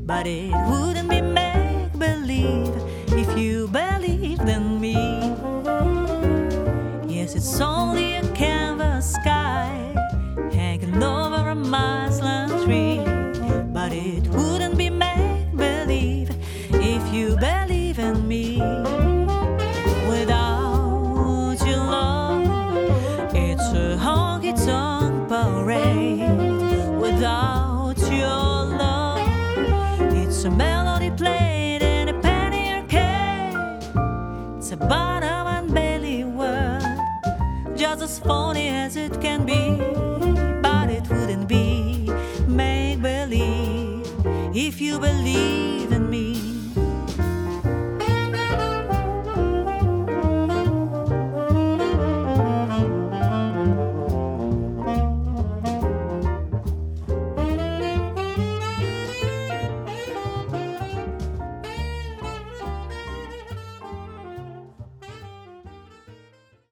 but it wouldn't be make-believe if you believed in me. Yes, it's only a canvas sky hanging over a muslin tree, but it wouldn't be make-believe if you believe in me. Without your love, it's a honky-tonk parade. Without your love, it's a melody played in a penny arcade. It's a bottom and belly world, just as phony as it can be, but it wouldn't be make-believe if you believe in me.